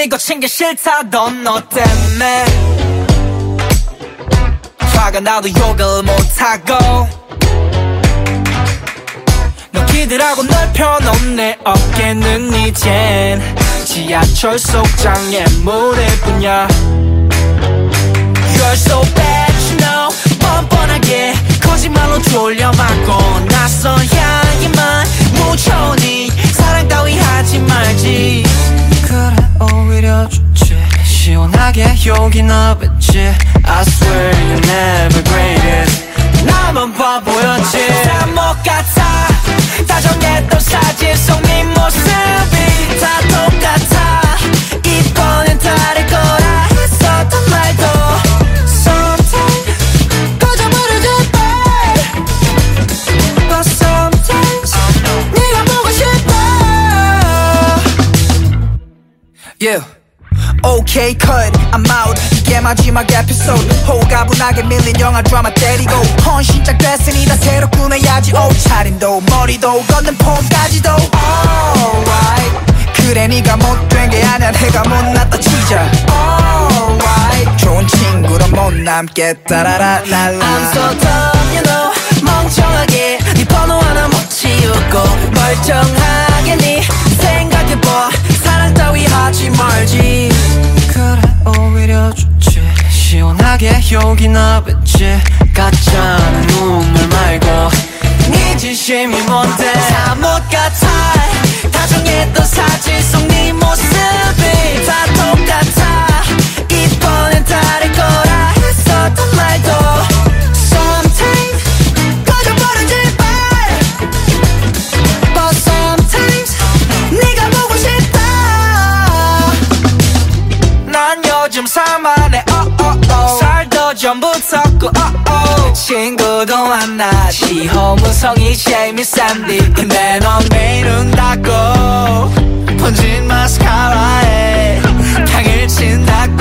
네 거친 게 싫다던 너 때문에 화가 나도 욕을 못하고 너 기대라고 널 펴놓은 내 어깨는 이젠 지하철 속 장애물일 뿐이야. You're so bad you know 뻔뻔하게 거짓말로 졸려맞고 낯선 향기만 묻혀오니 사랑 따위 하지 말지. 그래 오히려 좋지 시원하게 여기 나겠지. I swear you're never greatest. 나만 바보였지. 다 못 같아 다정했던 사진 속 네 모습이 다 똑같아. 이번엔 다를 거라 했었던 말도 Sometimes 꺼져버리지 babe. But sometimes 네가 보고 싶어. Yeah. Okay cut I'm out 이게 마지막 에피소드. 호가분하게 밀린 영화 드라마 때리고 헌신작 됐으니 다 새로 꾸며야지. 옷차림도 머리도 걷는 폼까지도 Alright 그래 네가 못된 게 아니야 내가 못났다 치자. Alright 좋은 친구로 못 남겠다 라라라라. I'm so dumb you know 멍청하게 네 번호 하나 못 지우고 멀쩡하게 네 생각해봐. 사랑 따위 하지 말지. 그래 오히려 좋지 시원하게 여기 나겠지. 가짜는 눈물 말고 네 진심이 뭔데. 다 못 같아 다정했던 사진 속 네 모습이 다 똑같아. 이번엔 다를 거라 했었던 말도 Sometimes 꺼져버리지 babe. But sometimes 네가 보고 싶다. 난 요즘 살만해 살도 좀 붙었고 친구도 만나 시호무성이 재밌삼디. 근데 넌 매일은 닫고 번진 마스카라에 향을 친다고